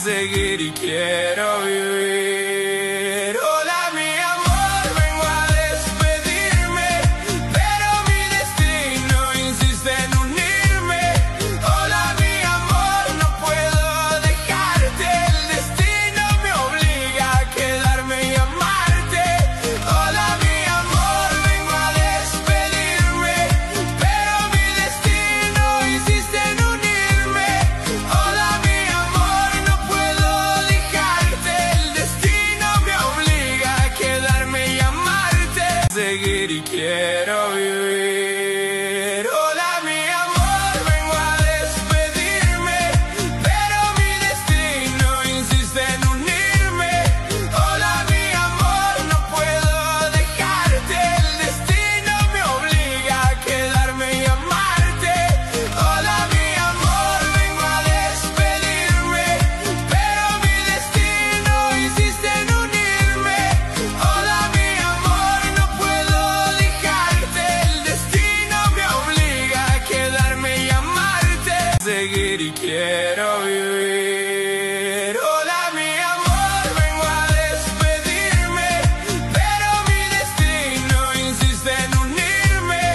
seguir y quiero vivir. Hola mi amor, vengo a despedirme, pero mi destino insiste en unirme. Hola mi amor, no puedo dejarte, el destino me obliga a quedarme y amarte. Hola mi amor, vengo a despedirme, pero mi destino insiste en unirme. Hola mi amor, no puedo dejarte, el destino me obliga a quedarme y amarte. Seguir y quiero vivir. Hola mi amor, vengo a despedirme, pero mi destino insiste en unirme. Hola mi amor, no puedo dejarte, el destino me obliga a quedarme y amarte. Hola mi amor, vengo a despedirme, pero mi destino insiste en unirme. Hola mi amor, no puedo dejarte, el destino me obliga a quedarme y amarte. Seguir y quiero